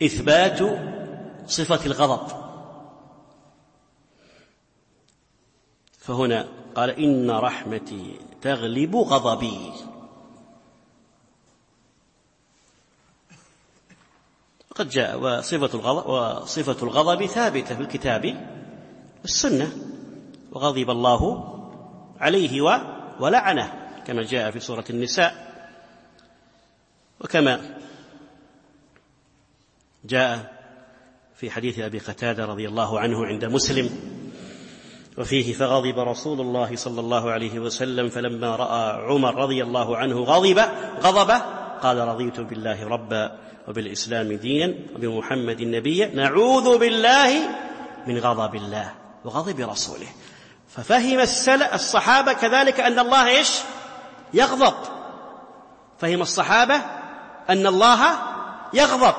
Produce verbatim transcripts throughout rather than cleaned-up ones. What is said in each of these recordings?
إثبات صفة الغضب. فهنا قال إن رحمتي تغلب غضبي. وقد جاء وصفة الغضب, وصفة الغضب ثابتة في الكتاب والسنة. وغضب الله عليه ولعنه كما جاء في سورة النساء، وكما جاء في حديث أبي قتادة رضي الله عنه عند مسلم وفيه فغضب رسول الله صلى الله عليه وسلم فلما رأى عمر رضي الله عنه غضب غضبه قال رضيت بالله ربا وبالإسلام دينا وبمحمد نبيا نعوذ بالله من غضب الله وغضب رسوله. ففهم الصحابة كذلك أن الله إيش؟ يغضب. فهم الصحابة أن الله يغضب.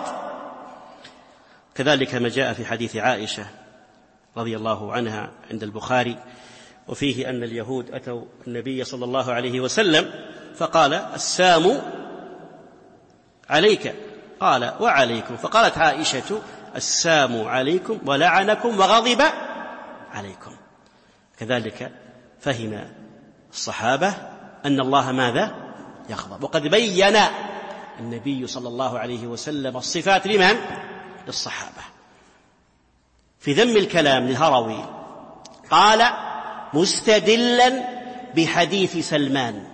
كذلك ما جاء في حديث عائشة رضي الله عنها عند البخاري وفيه أن اليهود أتوا النبي صلى الله عليه وسلم فقال السام عليك، قال وعليكم، فقالت عائشة السام عليكم ولعنكم وغضب عليكم. كذلك فهم الصحابة أن الله ماذا؟ يغضب. وقد بين النبي صلى الله عليه وسلم الصفات لمن؟ للصحابة. في ذم الكلام للهروي قال مستدلا بحديث سلمان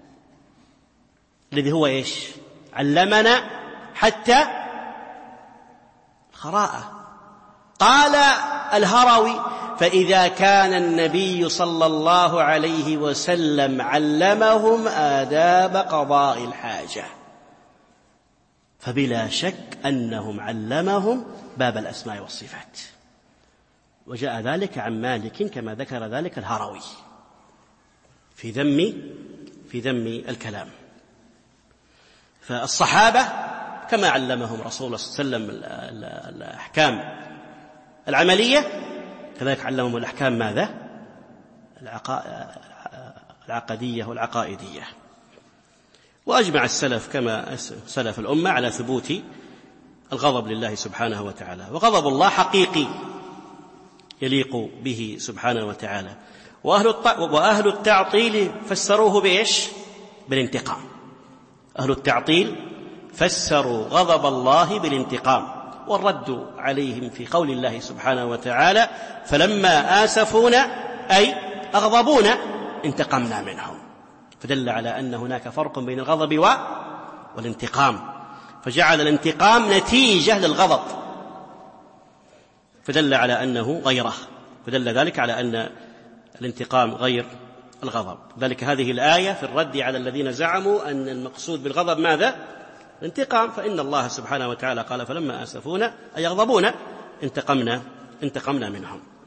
الذي هو إيش؟ علمنا حتى القراءة. قال الهروي فإذا كان النبي صلى الله عليه وسلم علمهم آداب قضاء الحاجة فبلا شك أنهم علمهم باب الأسماء والصفات. وجاء ذلك عن مالك كما ذكر ذلك الهروي في ذم في ذم الكلام. فالصحابة كما علمهم رسول الله صلى الله عليه وسلم الأحكام العملية كذلك علمهم الأحكام ماذا؟ العقدية والعقائدية. وأجمع السلف كما سلف الأمة على ثبوت الغضب لله سبحانه وتعالى. وغضب الله حقيقي يليق به سبحانه وتعالى. وأهل التعطيل فسروه بإيش؟ بالانتقام. أهل التعطيل فسروا غضب الله بالانتقام، والرد عليهم في قول الله سبحانه وتعالى فلما آسفونا أي أغضبونا انتقمنا منهم. فدل على أن هناك فرق بين الغضب والانتقام، فجعل الانتقام نتيجة للغضب فدل على أنه غيره، فدل ذلك على أن الانتقام غير الغضب. ذلك هذه الآية في الرد على الذين زعموا أن المقصود بالغضب ماذا؟ الانتقام. فإن الله سبحانه وتعالى قال فلما آسفونا أي يغضبونا انتقمنا انتقمنا منهم.